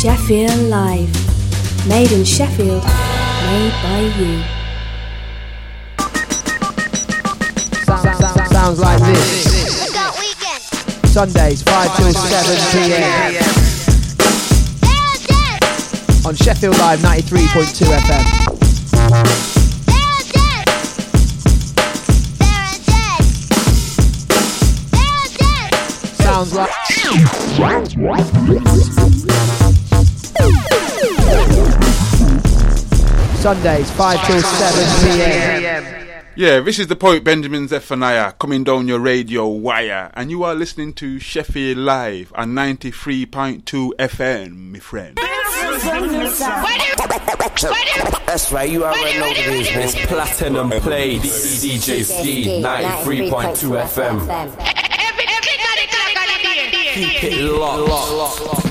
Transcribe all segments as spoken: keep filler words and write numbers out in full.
Sheffield Live. Made in Sheffield, made by you. Sounds like this. Sundays five till seven p.m. on Sheffield Live ninety-three point two F M. Sounds like Sundays five till seven p.m. Yeah, this is the poet Benjamin Zephaniah coming down your radio wire, and you are listening to Sheffield Live on ninety-three point two F M, my friend. That's right, you already know what it is, man. It's Platinum Plates, D J Ski, ninety-three point two F M. Keep it locked, locked, locked, locked.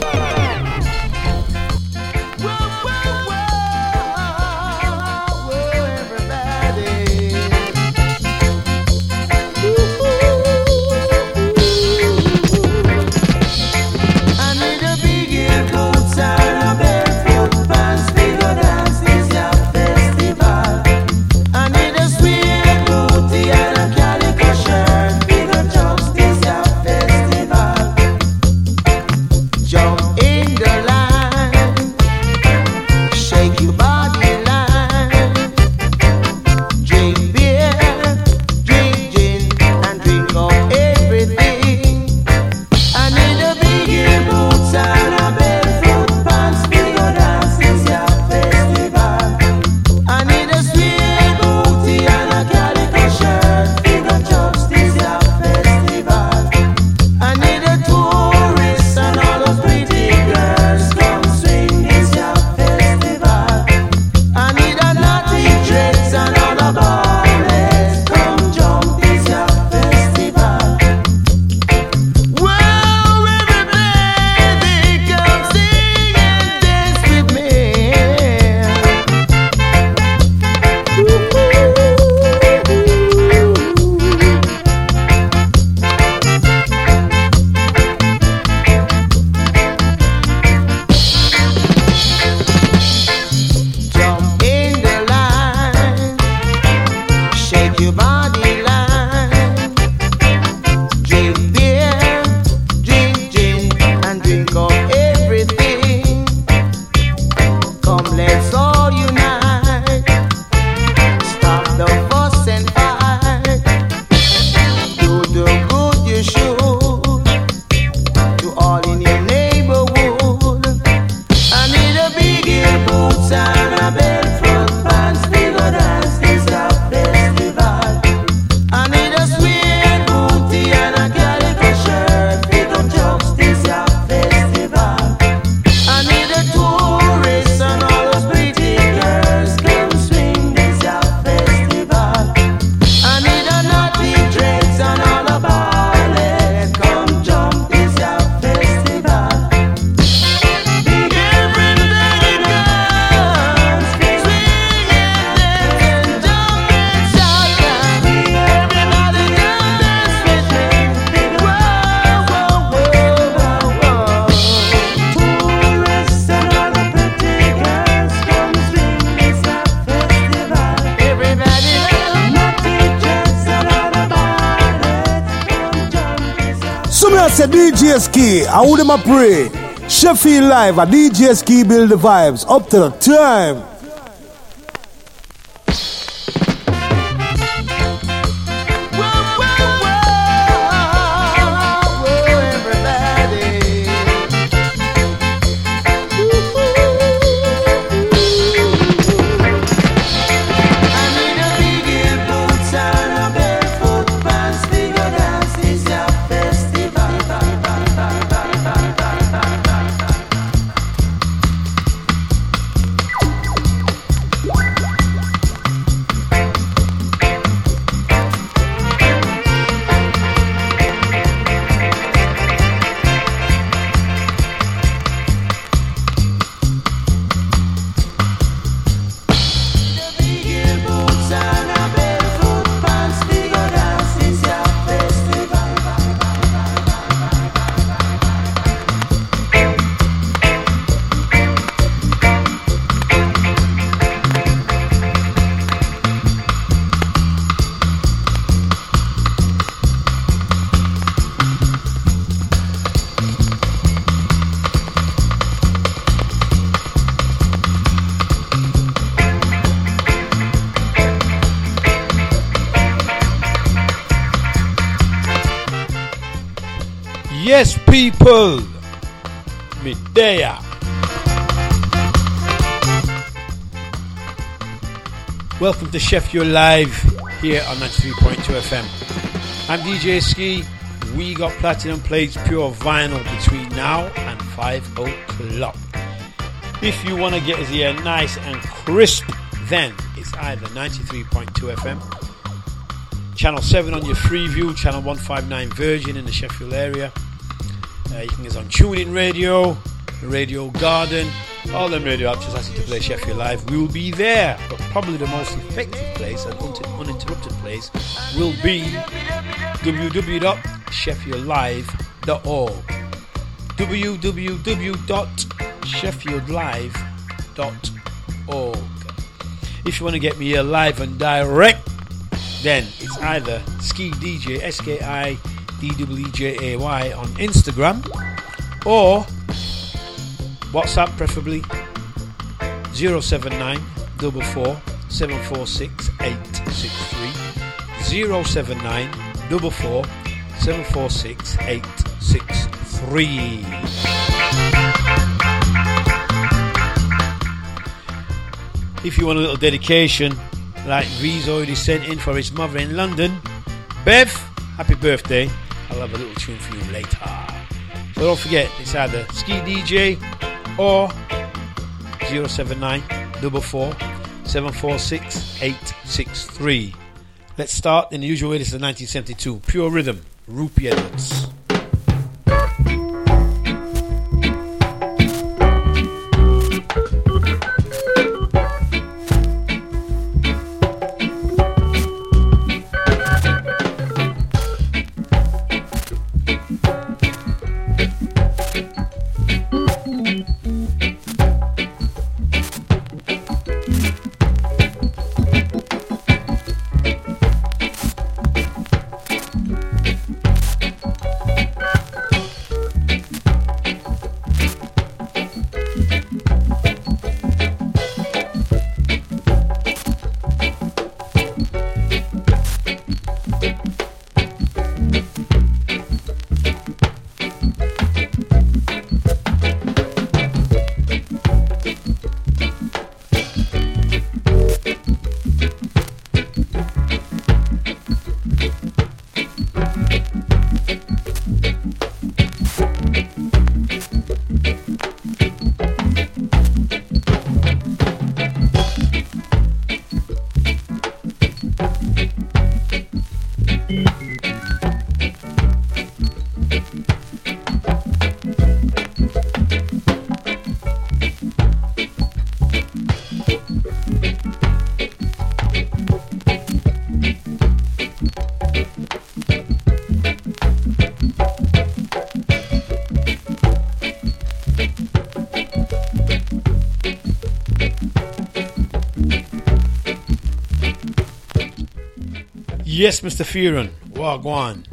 D J Ski, I would them a pray. Sheffield Live, a D J Ski build the vibes up to the time. Yes, people, me there. Welcome to Sheffield Live here on ninety-three point two F M. I'm D J Ski. We got platinum plates, pure vinyl between now and five o'clock. If you want to get us here nice and crisp, then it's either ninety-three point two F M, channel seven on your Freeview, channel one fifty-nine Virgin in the Sheffield area. Uh, you can get us on TuneIn Radio, Radio Garden, all them radio apps just asking to play Sheffield Live. We will be there, but probably the most effective place and un- uninterrupted place will be w w w dot sheffield live dot org. w w w dot sheffield live dot org. If you want to get me here live and direct, then it's either Ski D J, S K I D W E J A Y on Instagram, or WhatsApp preferably zero seven nine four four seven four six eight six three zero seven nine four four seven four six eight six three. If you want a little dedication like V's already sent in for his mother in London, Bev, happy birthday. I'll have a little tune for you later. So don't forget, it's either Ski D J or zero seven nine four four seven four six eight six three. Let's start in the usual way. This is nineteen seventy-two. Pure Rhythm, Rupie Edwards. Yes, Mister Fearon, Wagwan.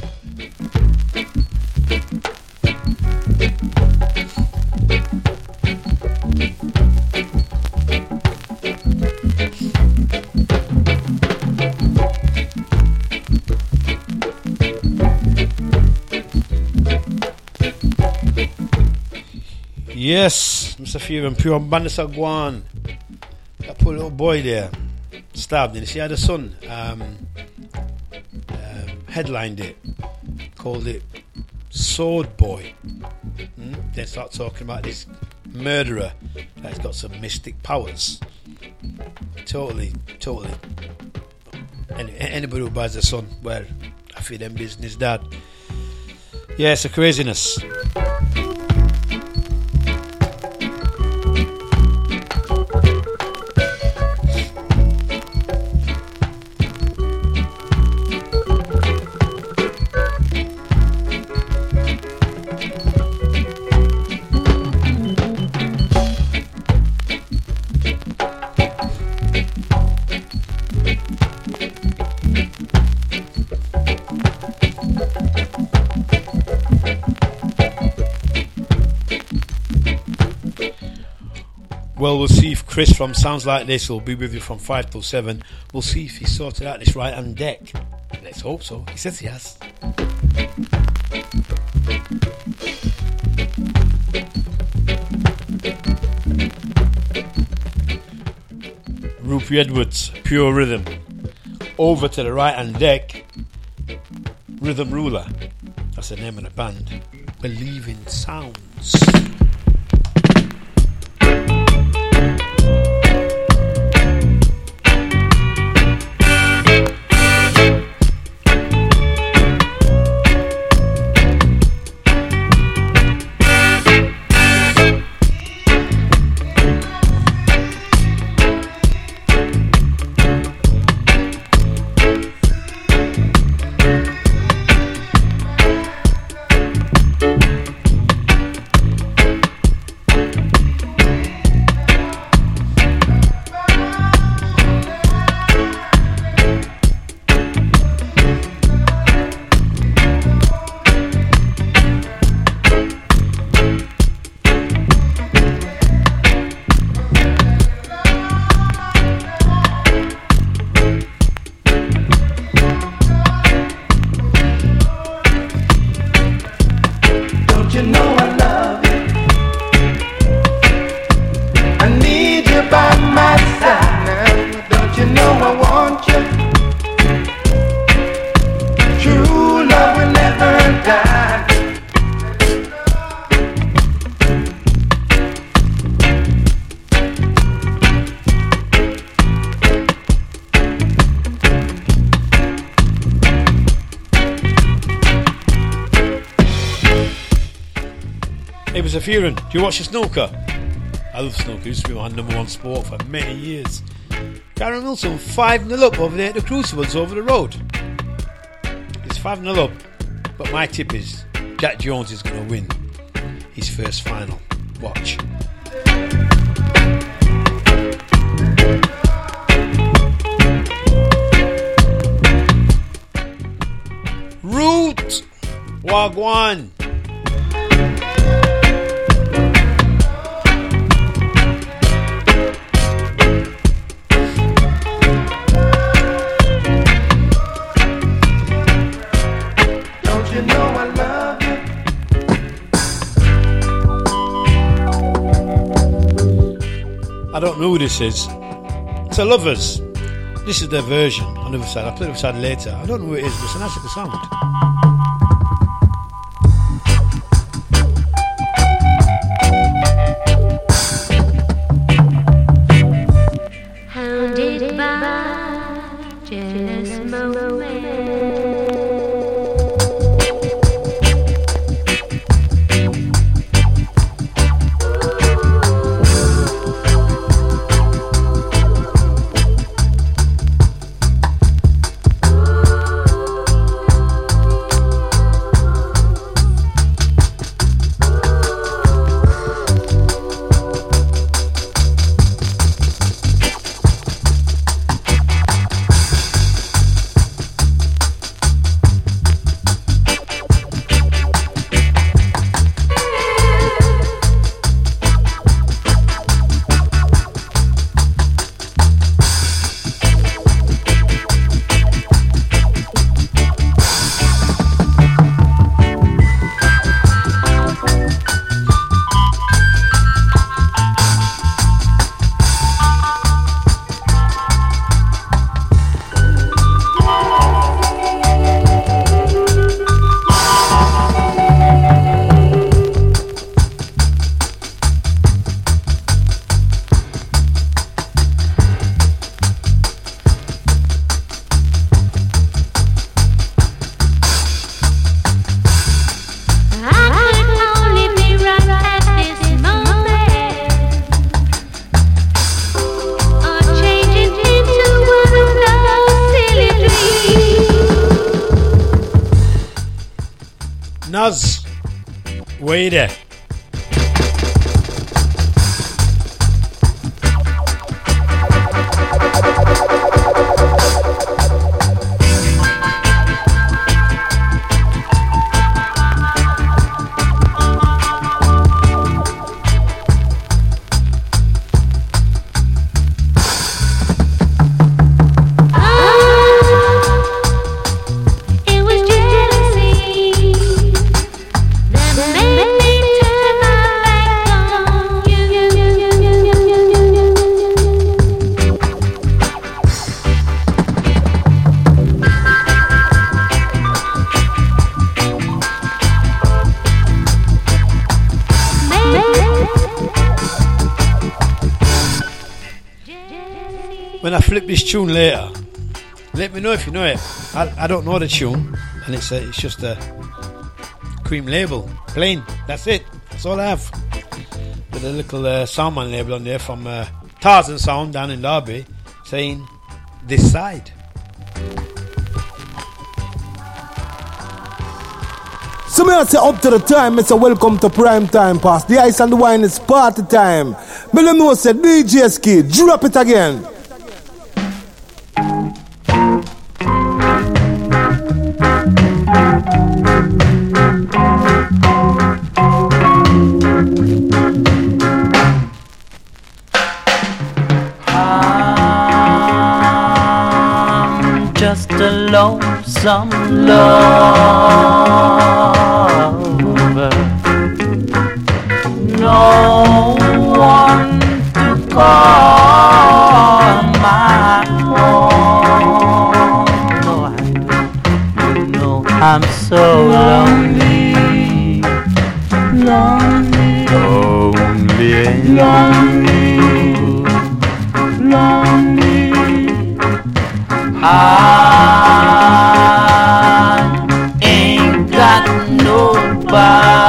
Yes, Mister Fearon, pure Bandasa Guan. That poor little boy there, stabbed in. You see how the son um, um, headlined it, called it Sword Boy. Hmm? Then start talking about this murderer that's got some mystic powers. Totally, totally. And anybody who buys a son, well, I feel them business, Dad. Yeah, it's a craziness. Well, we'll see if Chris from Sounds Like This will be with you from five till seven. We'll see if he sorted out this right hand deck. Let's hope so. He says he has. Jeffrey Edwards, Pure Rhythm. Over to the right hand deck, Rhythm Ruler. That's the name of the band. Believing Sounds. Fearon, do you watch the snooker? I love snooker. It used to be my number one sport for many years. Karen Wilson five nil up over there at the Crucibles over the road. It's five nil up, but my tip is Jack Jones is going to win his first final. Watch. Root Wagwan. I don't know who this is. It's a Lovers. This is their version on the other side. I'll play the other side later. I don't know who it is, but it's a nice little sound. Hounded by jealous moments. Naz, way there. It was jealousy that made me when I flip this tune later, let me know if you know it. I, I don't know the tune, and it's a, it's just a cream label, plain. That's it. That's all I have. With a little uh, Soundman label on there from uh, Tarzan Sound down in Derby, saying this side. So me I say up to the time, I say welcome to prime time pass. The ice and the wine is party time. Me let me know say D J Ski, drop it again. I'm just a lonesome lover. No one to call my own. No, I don't. You know I'm so lonely, lonely, lonely, lonely, lonely. I ain't got nobody.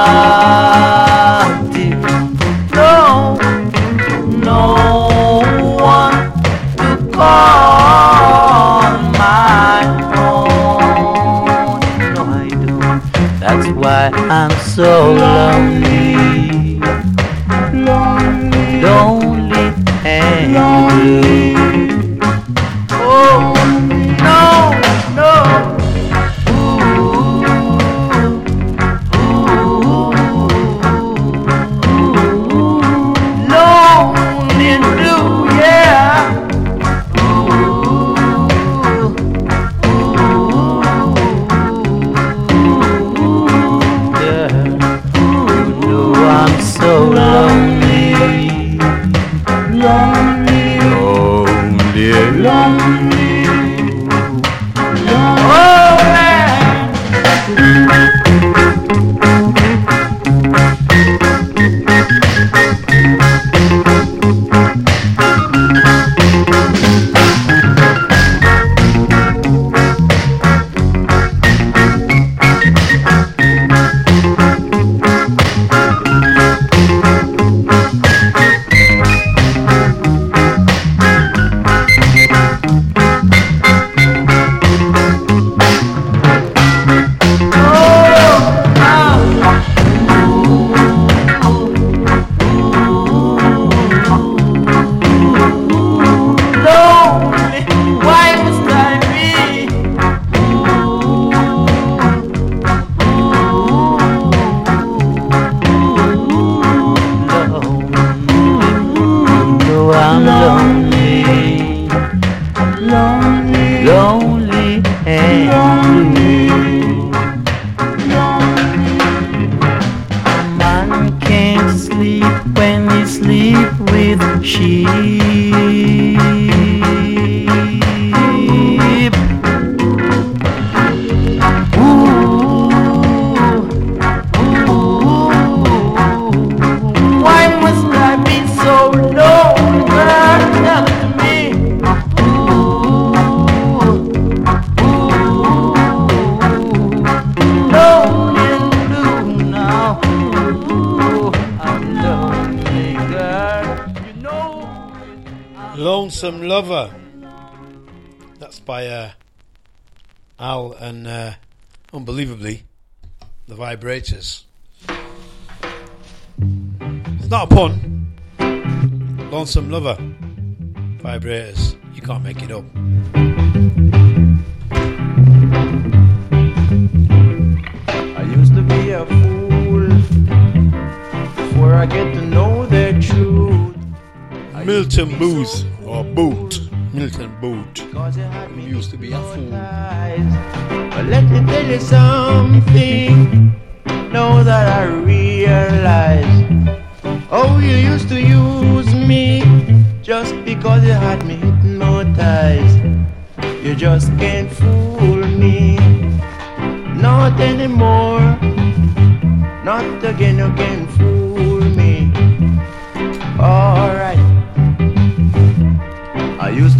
Why I'm so lonely, lonely, lonely and blue. Oh no, no. Ooh, ooh, lonely and blue, yeah. So lonely, lonely, lonely, lonely, lonely. Oh, Lonesome Lover. That's by uh, Al and uh, unbelievably the Vibrators. It's not a pun. Lonesome Lover, Vibrators. You can't make it up. I used to be a fool before I get to know the truth. Milton Booth or Boot. Milton Boot. Who used to be a fool. But let me tell you something. Now that I realize, oh, you used to use me just because you had me hypnotized. You just can't fool me. Not anymore. Not again, you can't fool me. Alright. I used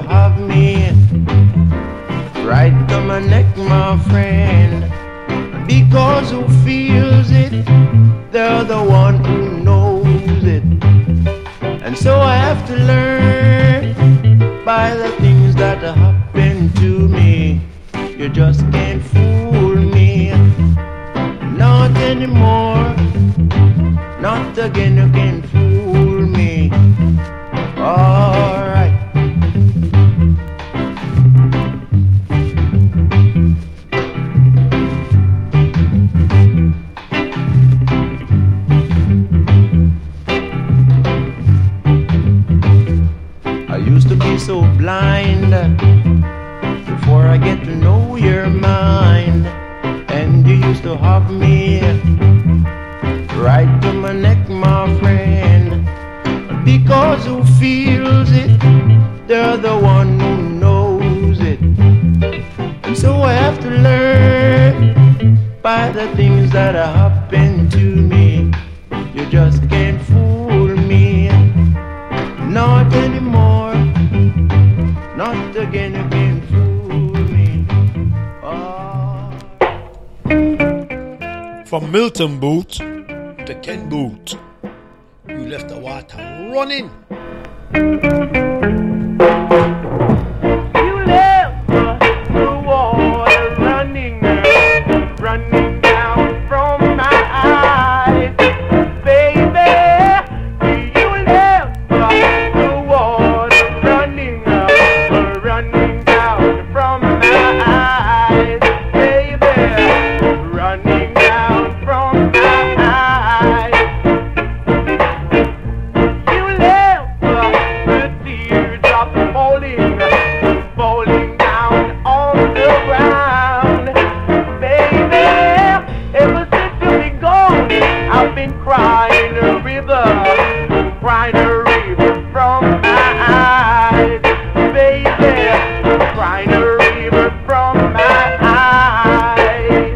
have me right to my neck, my friend. Because who feels it, they're the one who knows it. And so I have to learn by the things that happen to me. You just can't fool me, not anymore. Not again, you can't fool me. Alright. I used to be so blind before I get to know your mind. And you used to have me right to my neck, my friend. Because who feels it, they're the one who knows it. And so I have to learn by the things that happen to me. You just can't fool me, not anymore. Not again, you can't fool me. Oh. From Milton Boot to Ken Boot, you left the water running. You left the water running, running down from my eyes, baby. You left the water running, running down from my eyes, baby. Running down from my eyes. You left the teardrops falling, falling down on the ground, baby. Ever since you've been gone, I've been crying a river, crying a river from my eyes, baby. Crying a river from my eyes.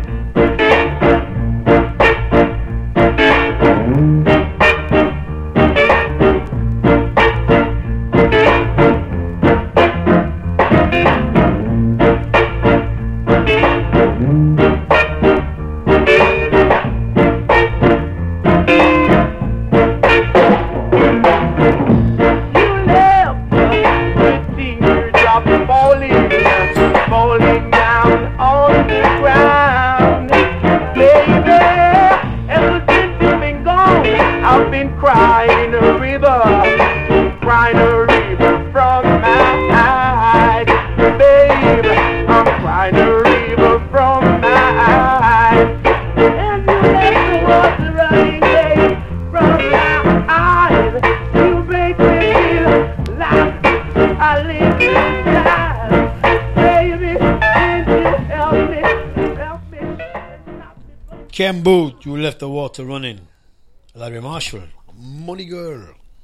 You left the teardrops falling, falling down on the ground, baby. Ever since you've been gone, I've been crying a river, crying a river from my eyes, baby. I'm crying a river from my eyes. And you let the water running, baby, from my eyes. You make me feel like I live inside, baby. Can you help me, help me? Ken Boot, you left the water running. Larry Marshall, Money Girl.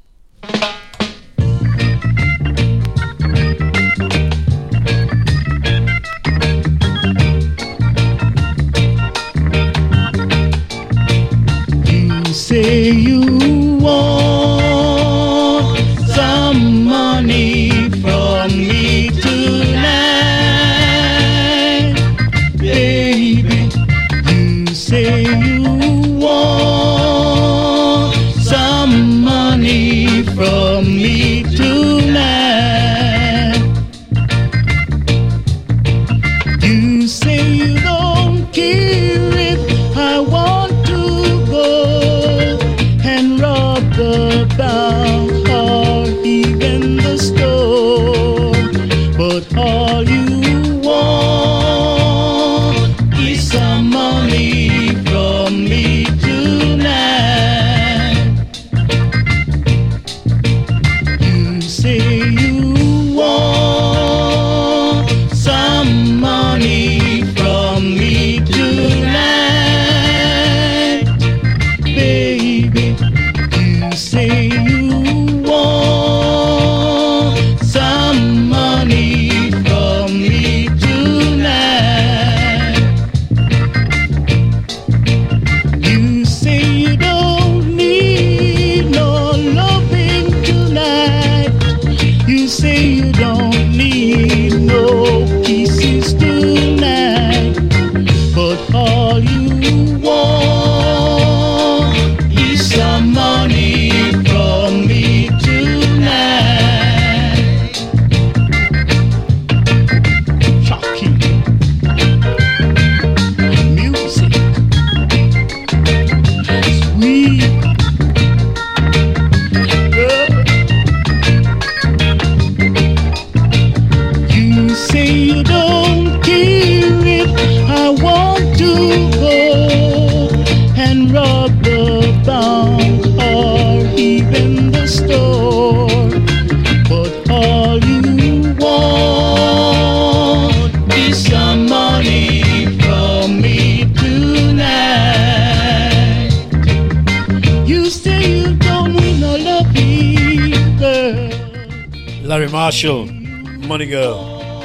You say you want some money from me tonight, baby. You say you want some money from Larry Marshall, Money Girl.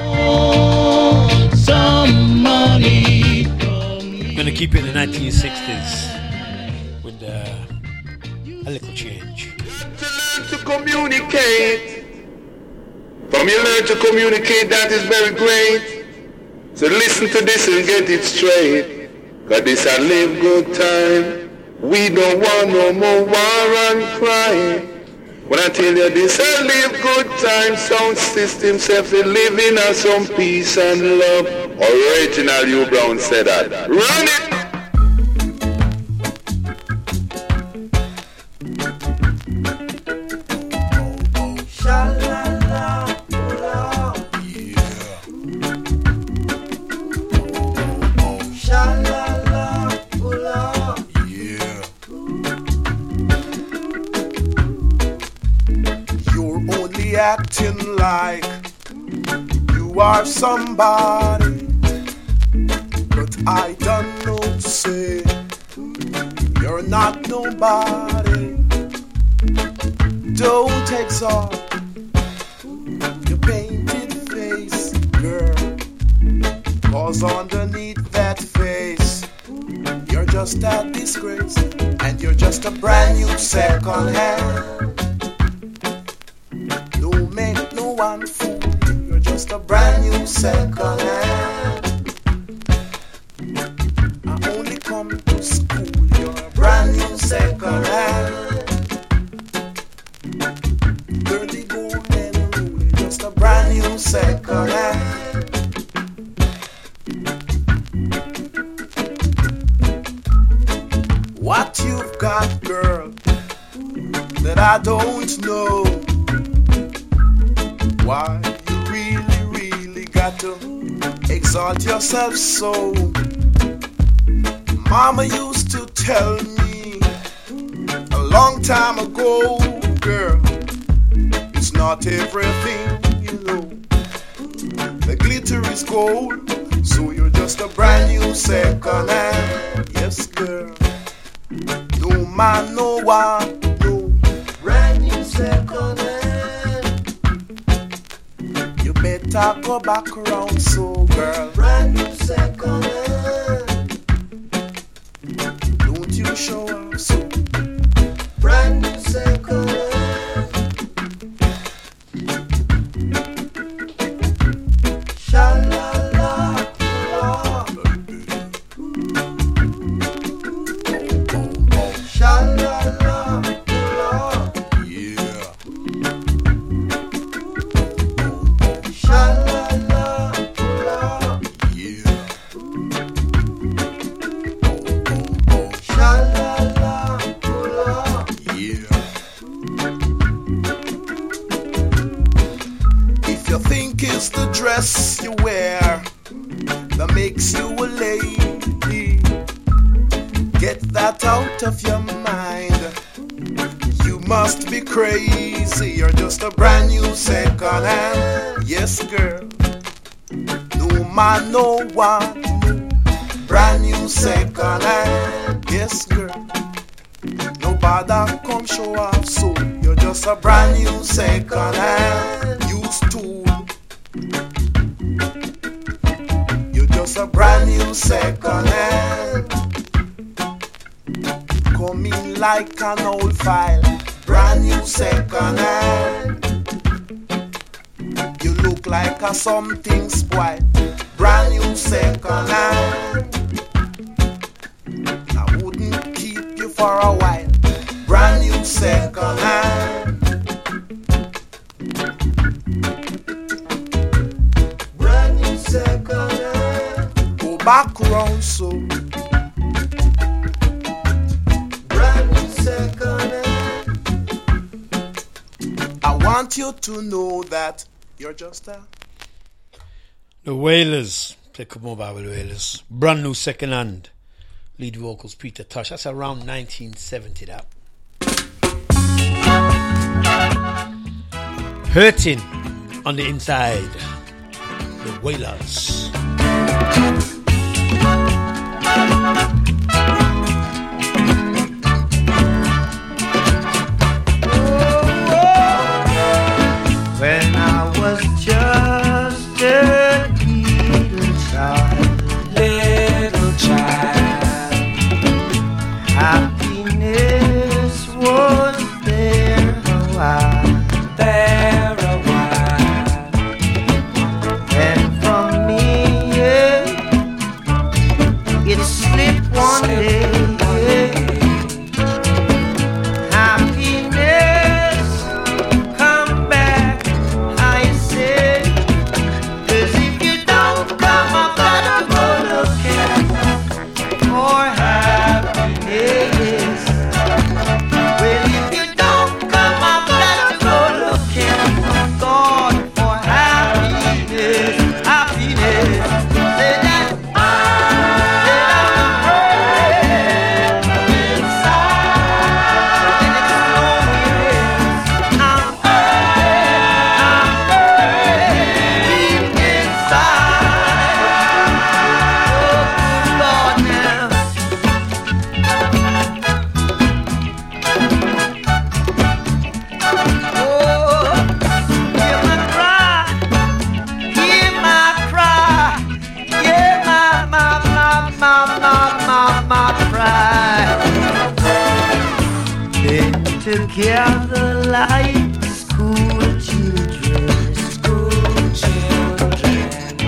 Some money. I'm gonna keep it in the nineteen sixties with uh, a little change. To communicate. From you learn to communicate, that is very great. So listen to this and get it straight. Cause this a live good time. We don't want no more war and crime. When I tell you this a live good time, sound system self living in some peace and love. Original Hugh Brown said that. Run it! Acting like you are somebody, but I don't know to say you're not nobody. Don't exalt your painted face, girl, cause underneath that face you're just a disgrace, and you're just a brand new second hand. Make no one fool, you're just a brand new second hand. I only come to school, you're a brand new second hand. Dirty golden rule, you're just a brand new second hand. What you've got, girl, that I don't know. Why you really, really got to exalt yourself so? Mama used to tell me a long time ago, girl, it's not everything, you know. The glitter is gold, so you're just a brand new second hand. Yes, girl. No man, no one, no. Brand new second hand. Better go back around, so girl. Brand new second hand. Don't you show up so. Brand new second hand. Sha-la-la, la. Sha-la-la, la. Yeah. It's the dress you wear that makes you a lady. Get that out of your mind. You must be crazy. You're just a brand new second hand. Yes, girl. No man, no one. Brand new second hand. Yes, girl. Nobody come show off, so you're just a brand new second hand. Used to. You're just a brand new second hand. Coming like an old file. Brand new second hand. You look like a something spoiled. Brand new second hand. I wouldn't keep you for a while. Brand new second hand. Second hand. Go back around so. Brand new second hand. I want you to know that you're just a. The Wailers. Play Come Over with Wailers. Brand new second hand. Lead vocals Peter Tosh. That's around nineteen seventy that. Hurting on the inside. The Wailers. When together like school children, school children.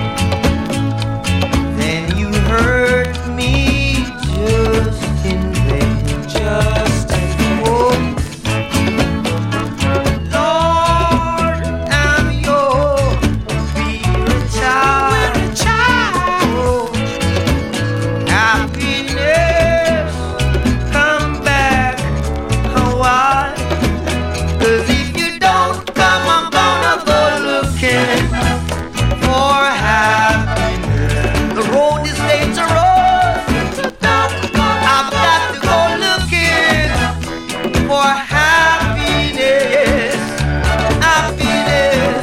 Then you hurt me just in vain, just in vain. Oh, Lord, I'm your favorite child. child. Oh, happiness, come back a while. 'Cause if you don't come, I'm gonna go looking for happiness. The road is dangerous. I've got to go looking for happiness. Happiness.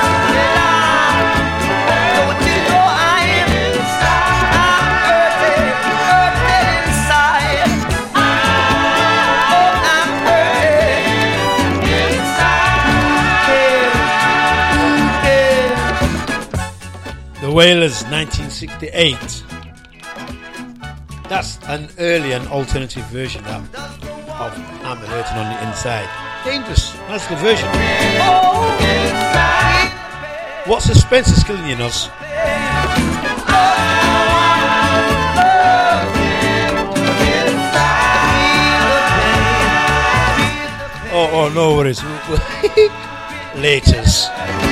Don't you know I am inside? I'm hurting, hurting inside. Oh, I'm hurting inside. The Wailers, nineteen sixty-eight. That's an early and alternative version that of I'm Hurting on the Inside. Dangerous. That's the version. What suspense is killing you, Nuz? Oh, oh, no worries. Laters.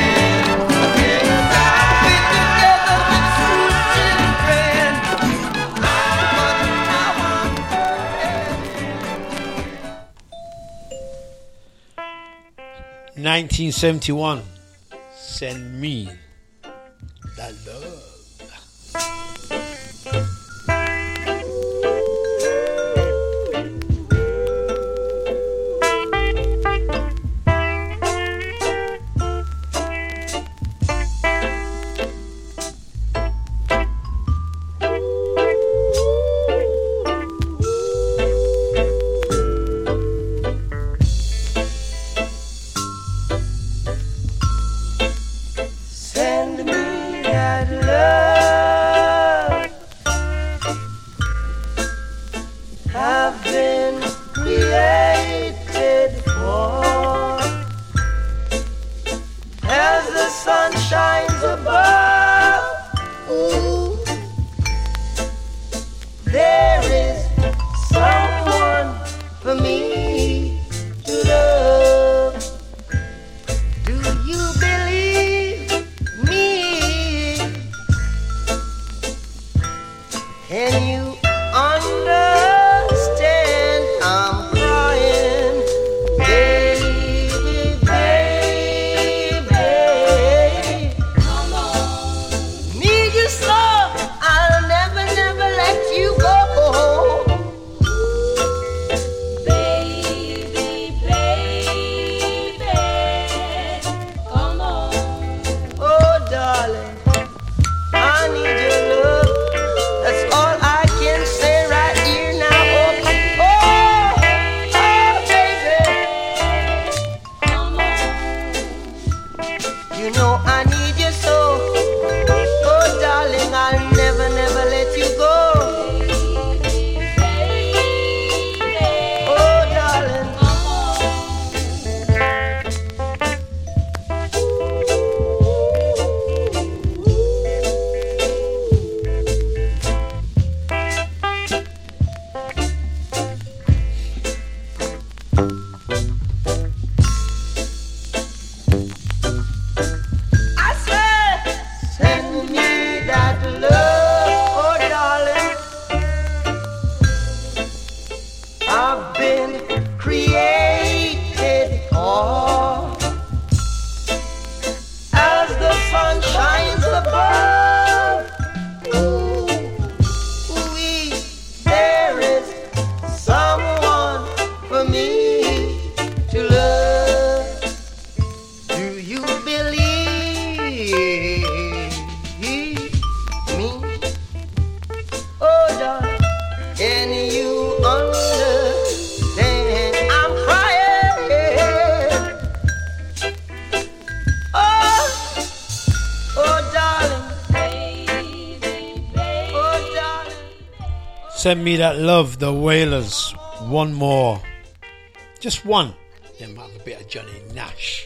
nineteen seventy-one. Send me that love. Send me that love. I've been created for. As the sun shines above, ooh, there is someone for me to love. Do you believe me? Can you understand? I'm crying, baby, baby. Come on. Need you so, I'll never, never let you go. Baby, baby, come on. Oh, darling, I need your love. That's all I can say right here now. Oh, oh, oh, baby. You know I need you so. Oh, darling, I'll never, never let you go. Oh, darling. I said, send me that love, oh darling. I've been created for. As the sun shines above, ooh, ooh-wee, there is someone for me to love. Do you believe me? Oh, darling, can you understand? I'm crying. Oh, oh, darling. Oh, darling. Send me that love, the Wailers. One more. Just one. Then have a bit of Johnny Nash.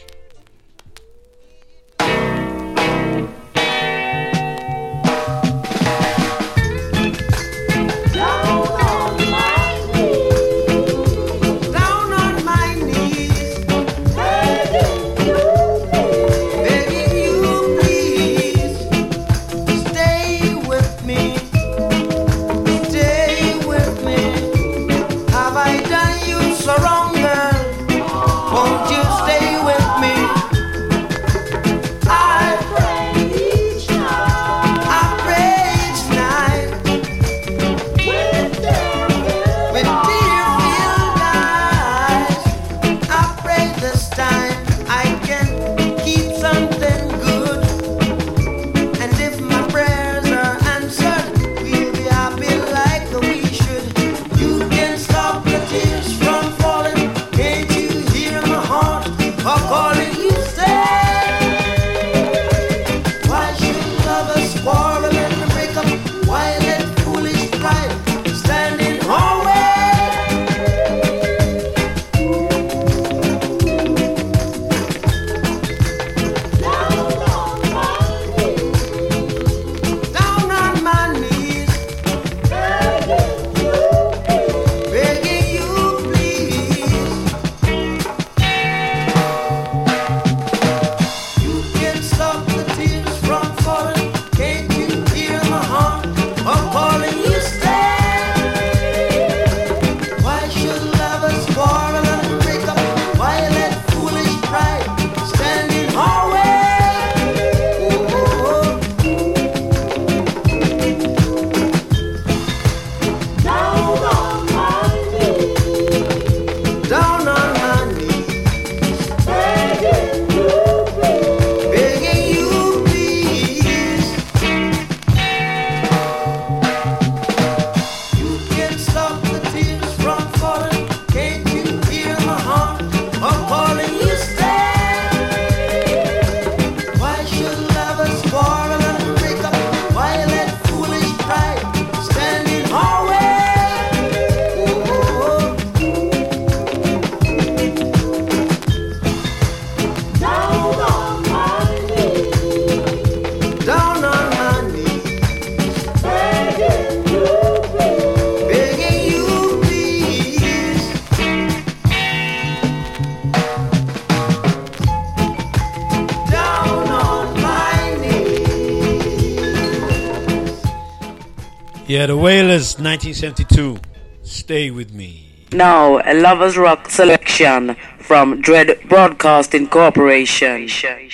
Yeah, the Wailers, nineteen seventy-two. Stay with me. Now, a Lovers Rock selection from Dread Broadcasting Corporation.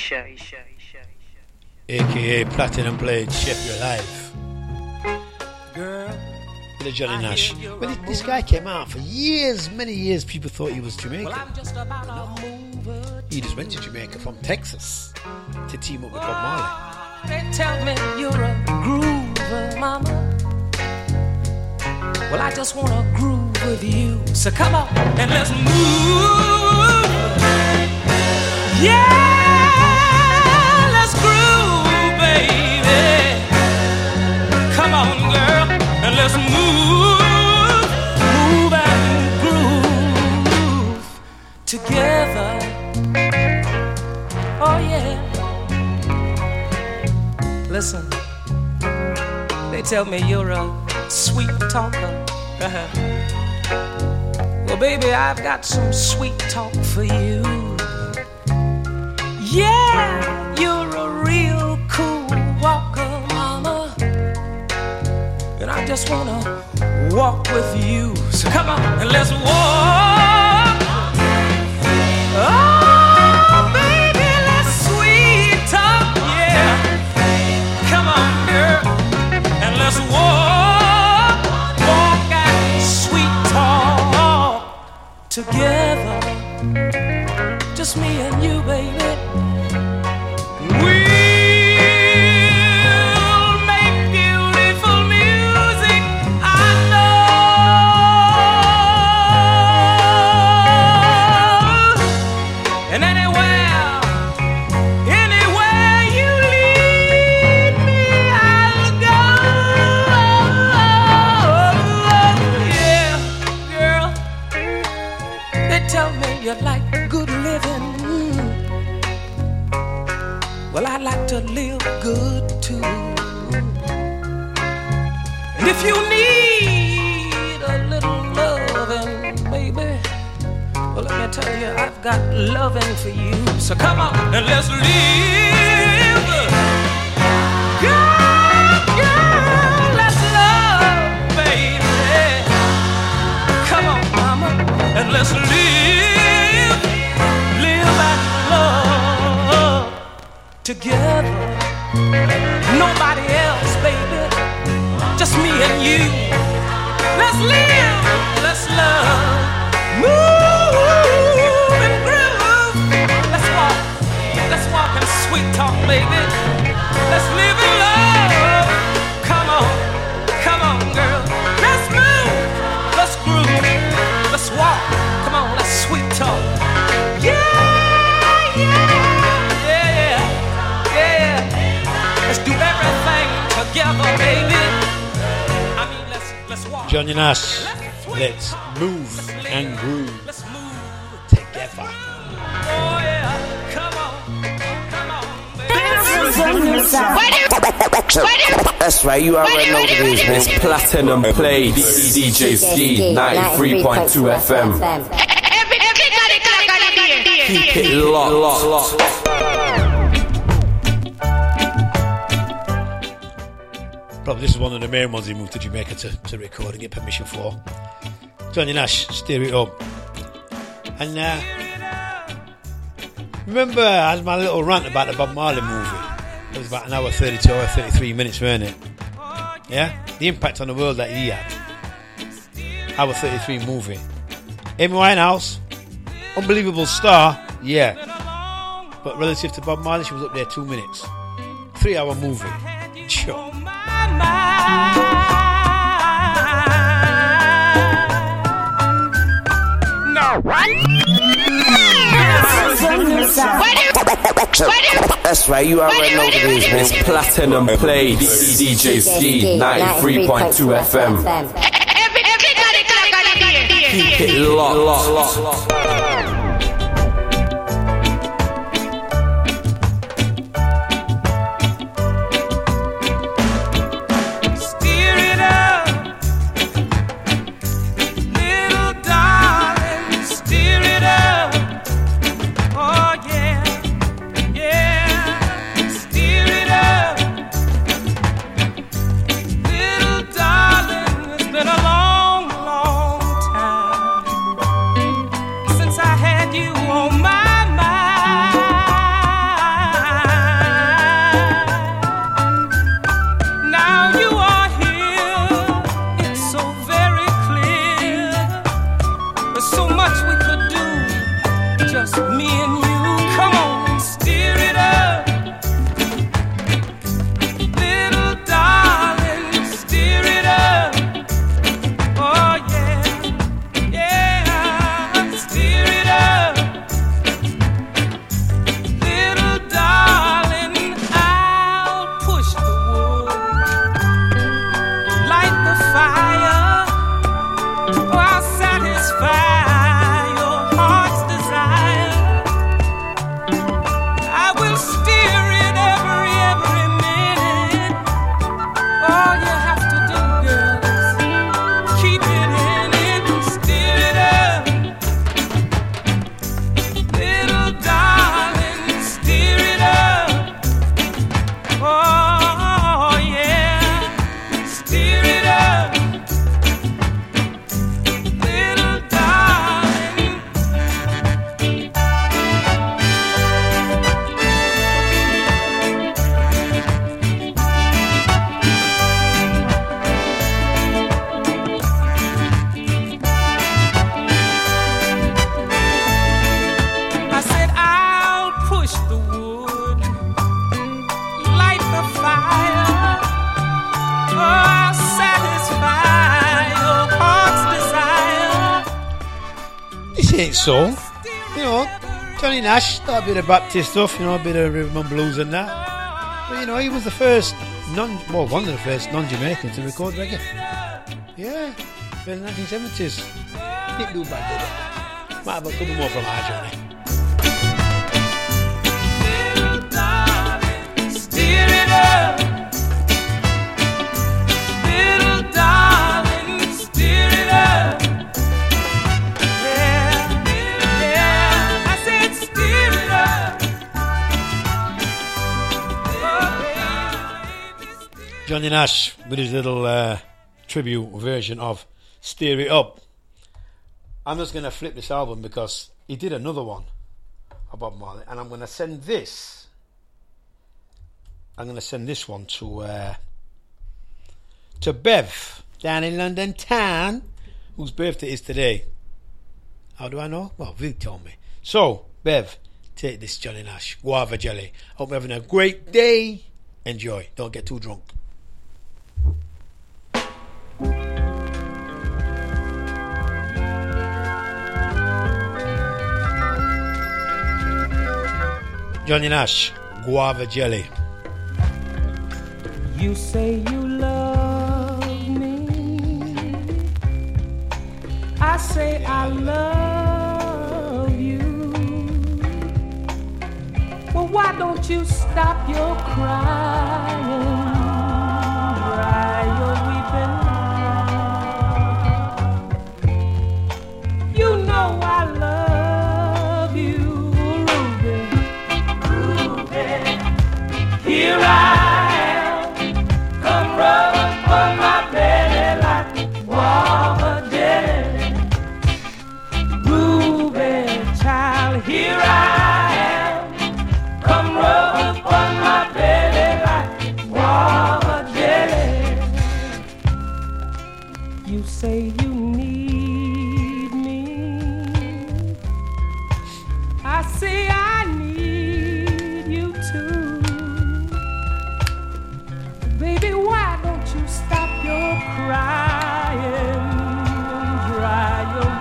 A K A Platinum Blade, Chef Your Life. Girl, Little Johnny Nash. Well, this guy came out for years, many years. People thought he was Jamaican. Well, I'm just about no. to move it. He just went to Jamaica from Texas to team up with Bob Marley. They tell me you're a groover, mama. Well, I just wanna groove with you. So come on and let's move. Yeah, let's groove, baby. Come on, girl, and let's move. Move and groove together. Oh, yeah. Listen, they tell me you're a sweet talker. Uh-huh. Well, baby, I've got some sweet talk for you. Yeah, you're a real cool walker, mama. And I just wanna walk with you. So come on and let's walk. Oh, baby, let's sweet talk, yeah. Come on, girl, and let's walk. Together, just me and you, baby. We'll make beautiful music, I know. And anywhere, anywhere you lead me, I'll go. Yeah, girl. They tell me if you need a little loving, baby, well, let me tell you, I've got loving for you. So come on and let's live. Girl, girl, let's love, baby. Come on, mama, and let's live. Live and love together. Nobody else, baby. Just me and you. Let's live, let's love. Move and groove. Let's walk, let's walk and sweet talk, baby. Let's live in love. Come on, come on, girl. Let's move, let's groove. Let's walk, come on, let's sweet talk. Yeah, yeah, yeah, yeah. Let's do everything together, baby. I mean, let's let's walk. Johnny Nash, let's move and groove together. Oh yeah, come on, come on, That's right, you already know what it is, man. It's Platinum Play, D J Ski, ninety-three point two F M. Keep it locked, locked, locked. Probably this is one of the main ones he moved to Jamaica to, to record and get permission for. Johnny Nash, Steer It Up. And uh, remember I had my little rant about the Bob Marley movie. It was about an hour thirty-two, hour thirty-three minutes, weren't it? Yeah? The impact on the world that he had. Hour thirty-three movie. Amy Winehouse, unbelievable star, yeah. But relative to Bob Marley, she was up there two minutes. Three hour movie. Sure. That's right, you already know what it is, man. It's Platinum Play, D J Ski, ninety-three point two F M. Keep it locked, locked, locked. So, you know, Johnny Nash, a bit of Baptist stuff, you know, a bit of rhythm and blues and that. But, you know, he was the first non, well, one of the first non-Jamaicans to record reggae. Yeah, in the nineteen seventies. Didn't do bad, did it? Might have a couple more from our journey. Little darling, steer it up. Little darling. Johnny Nash with his little uh, tribute version of Steer It Up. I'm just going to flip this album because he did another one of Bob Marley, and I'm going to send this. I'm going to send this one to uh, to Bev down in London town, whose birthday is today. How do I know? Well, Vic told me. So, Bev, take this Johnny Nash, Guava Jelly. Hope you're having a great day. Enjoy. Don't get too drunk. Johnny Nash, Guava Jelly. You say you love me, I say I love you. Well, why don't you stop your crying, dry your weeping? You know I love you, Ruby. Ruby, here I rub on my belly like guava jelly. Ruby, child, here I am. Come rub on my belly like guava jelly. You say you need me, I say I need you too. Baby, why don't you stop your crying, dry your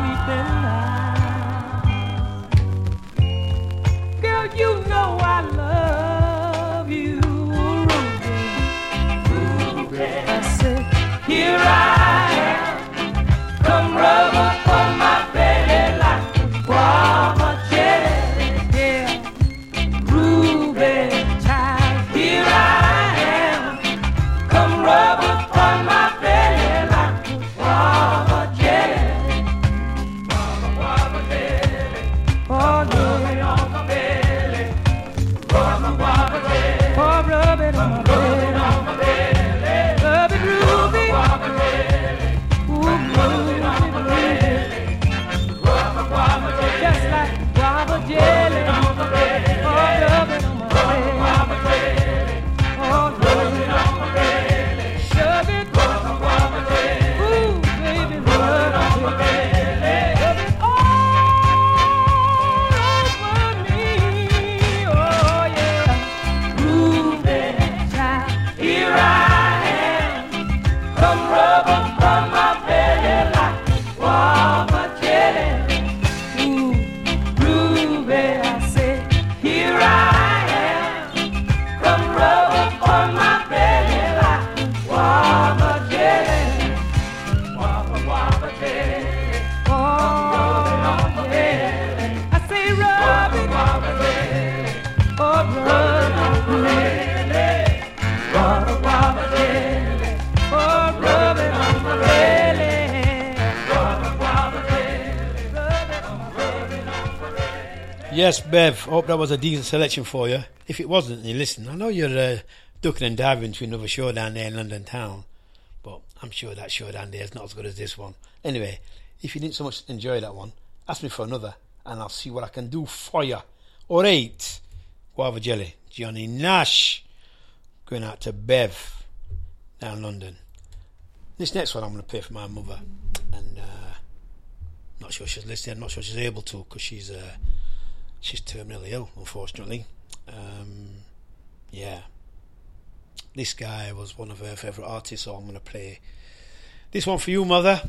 weeping eye? Girl, you know I love you, Ruby. Ruby. I said, here I am, come rub up on my belly like guava jelly. Yeah, Ruby, child, here I am. Come rub upon my belly like guava jelly. Guava, guava jelly. Oh, rub it on my belly. Guava, guava jelly. Oh, rub it on my belly. Rub it, Ruby. Guava jelly. Ooh, rub it on my belly. Guava, guava jelly. Just like guava jelly. Oh, rub it on my belly. Guava jelly. Oh, rub it on my belly. Shove it, guava, guava jelly. Ooh, baby, rub it on my belly. Rub it all over me. Oh yeah, Ruby, child, here I am. Come rub upon my belly like guava jelly. Ooh, Ruby, I say, here I am. Come rub upon my belly like guava jelly. Guava, guava jelly. Oh, rub it on my belly. I say rub it. Guava jelly. Oh, rub it on my belly. Guava, guava jelly. Oh, rub it on my belly. Guava, guava jelly. Rub it on, rub it on my belly. Yes, Bev, hope that was a decent selection for you. If it wasn't, you listen. I know you're uh, ducking and diving to another show down there in London town, but I'm sure that show down there is not as good as this one. Anyway, if you didn't so much enjoy that one, ask me for another, and I'll see what I can do for you. All right, Guava Jelly, Johnny Nash, going out to Bev down London. This next one I'm going to play for my mother, and uh, not sure she's listening. I'm not sure she's able to because she's uh, she's terminally ill, unfortunately. Um, yeah, this guy was one of her favourite artists, so I'm going to play this one for you, mother.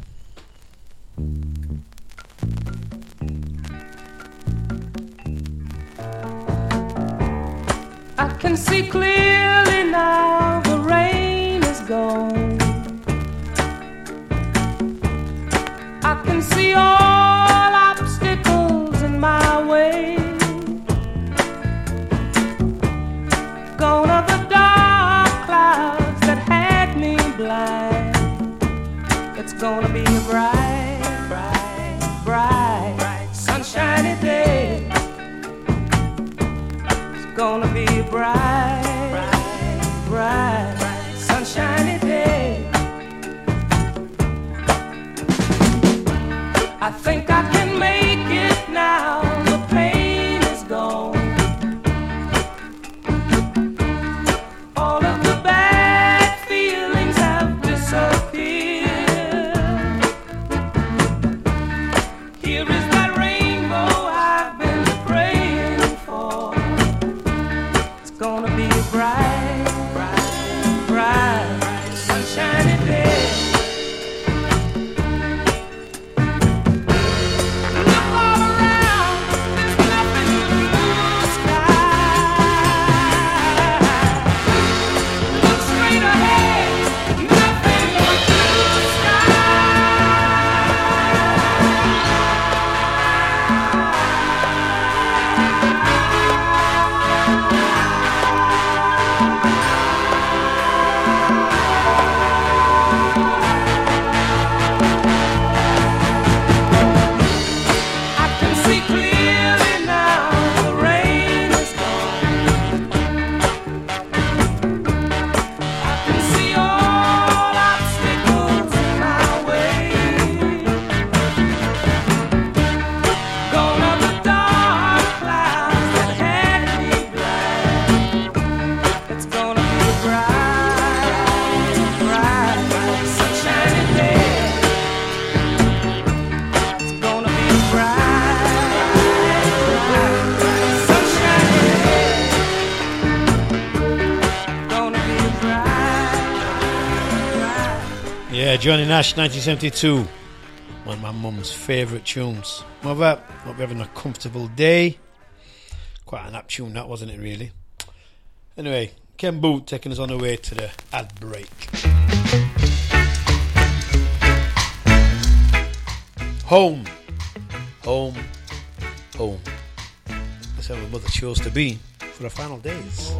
I can see clearly now the rain is gone. I can see all obstacles in my way. Gone are the dark clouds that had me blind. It's gonna be a bright, bright, bright, bright, sunshiny day. It's gonna be a bright, bright, bright, bright, sunshiny I think I can make it now. The pain is gone. All of the bad feelings have disappeared. Here is that rainbow I've been praying for. It's gonna be a bright, bright, bright, sunshiny day. Johnny Nash, nineteen seventy-two. One of my mum's favourite tunes. Mother, hope you're having a comfortable day. Quite an apt tune, that, wasn't it, really? Anyway, Ken Boothe taking us on the way to the ad break. Home. Home. Home. That's how my mother chose to be for the final days.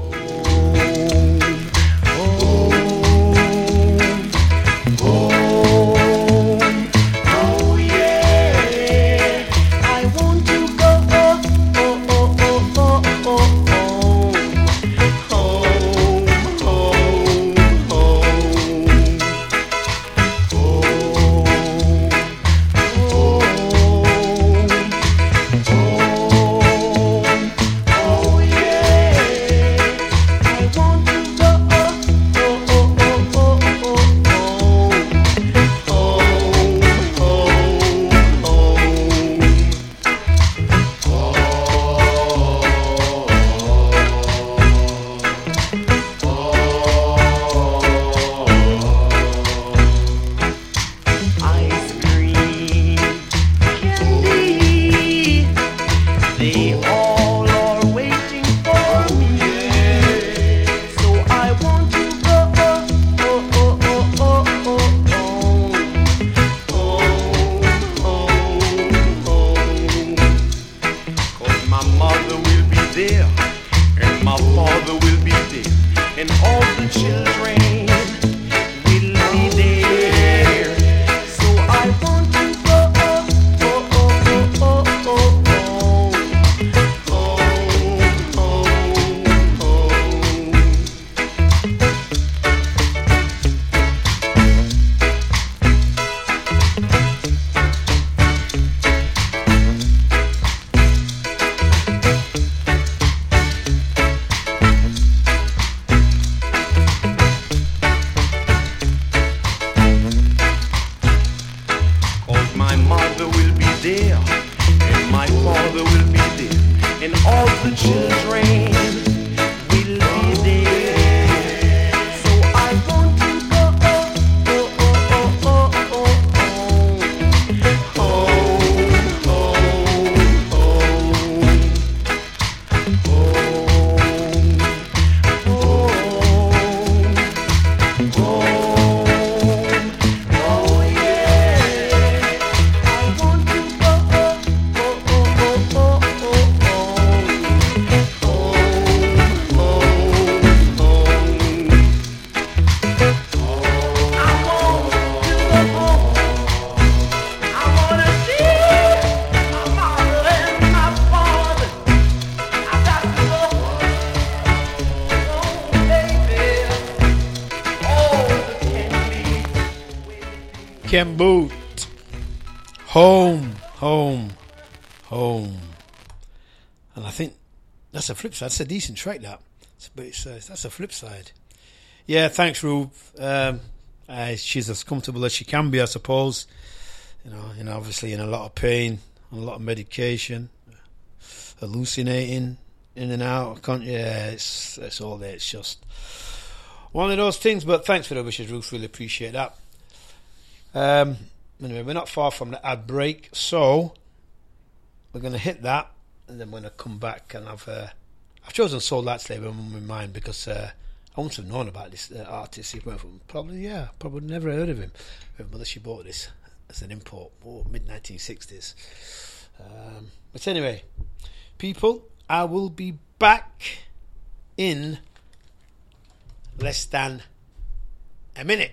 Ken Boothe, Home, home, home. And I think that's a flip side. That's a decent track, that. But it's, uh, that's a flip side. Yeah, thanks, Rube. Um, uh, she's as comfortable as she can be, I suppose. You know, you know, obviously in a lot of pain, on a lot of medication, hallucinating, in and out. Can't, yeah, it's, it's all there. It's just one of those things. But thanks for the wishes, Ruth. Really appreciate that. Um, anyway, we're not far from the ad break, so we're going to hit that, and then we're going to come back. And I've uh, I've chosen Soul Light Slave on my mind because uh, I wouldn't have known about this uh, artist. He went from probably yeah, probably never heard of him. My mother, she bought this as an import, oh, mid nineteen sixties. Um, but anyway, people, I will be back in less than a minute.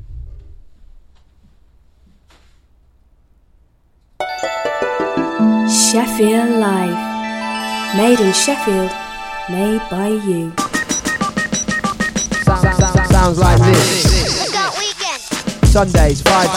Sheffield Live. Made in Sheffield, made by you. Sounds, sounds, sounds like this. Sundays, five